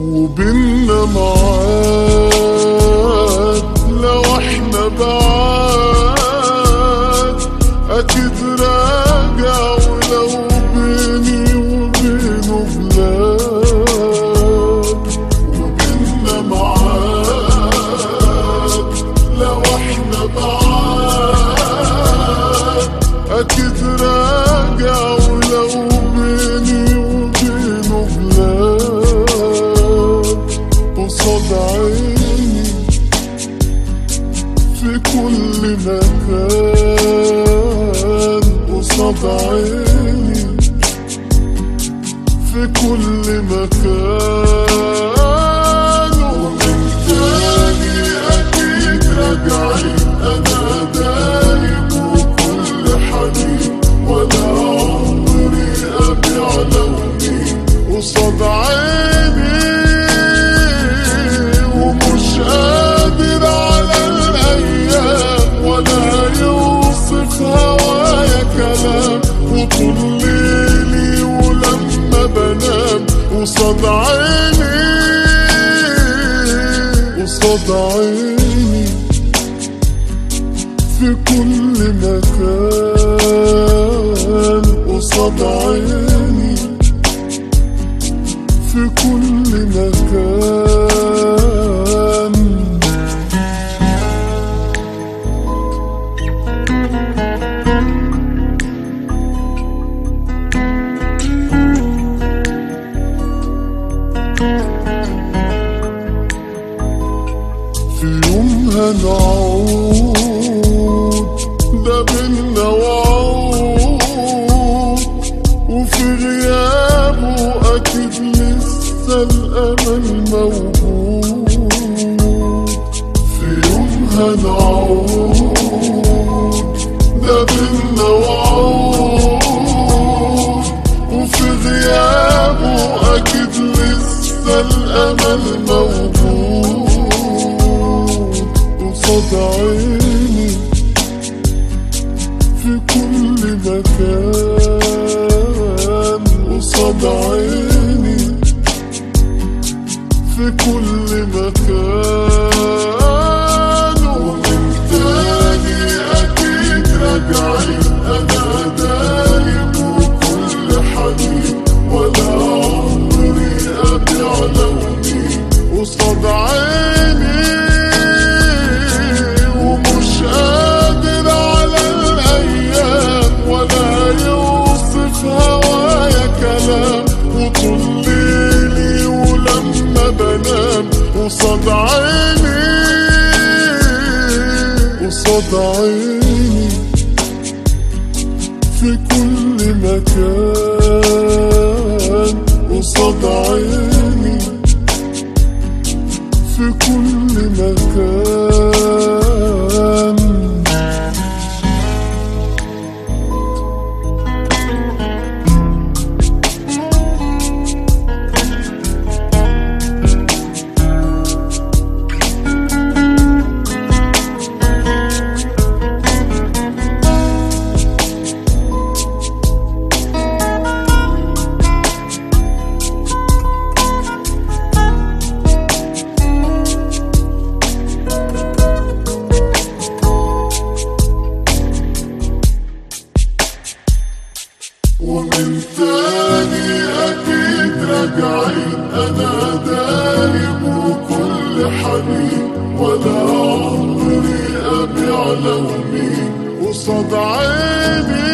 وبيننا معاد لو احنا بعاد اكيد راجع، ولو بيني وبينه بلاد. وبيننا معاد لو احنا بعاد اكيد راجع، ولو بيني وبينه بلاد. قصاد عيني في كل مكان، قصاد عيني في كل مكان. ومن تاني أكيد راجعين، أنا دايم وكل حنين، ولا عمري أبيع لوني قصاد عيني. ومش قادر على الأيام ولا يوصف هوايا كلام، وطول ليلي ولما بنام قصاد عيني، قصاد عيني في كل مكان، قصاد عيني في كل مكان. في يوم هنعود ده بينا وعود، وفي غيابه أكيد لسه الأمل موجود. في يوم هنعود ده بينا وعود، وفي غيابه أكيد لسه الأمل موجود. قصاد عيني في كل مكان، قصاد عيني في كل مكان. ومن تاني أكيد راجعين، أنا دايم وكل حنين، ولا عمري أبيع لوني قصاد عيني. ومش قادر على الأيام ولا يوصف هوايا كلام، وطول ليلي ولما بنام قصاد عيني، قصاد عيني في كل مكان، قصاد عيني في كل مكان. ومن تاني أكيد راجعين، أنا دايم وكل حنين، ولا عمري أبيع لوني قصاد عيني.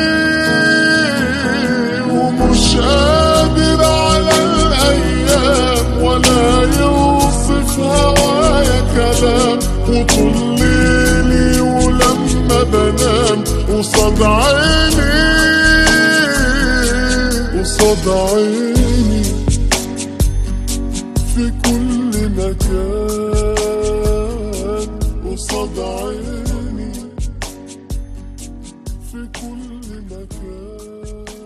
ومش قادر على الأيام ولا يوصف هوايا كلام، وطول ليلي ولما بنام قصاد عيني، قصاد عيني في كل مكان، قصاد عيني في كل مكان.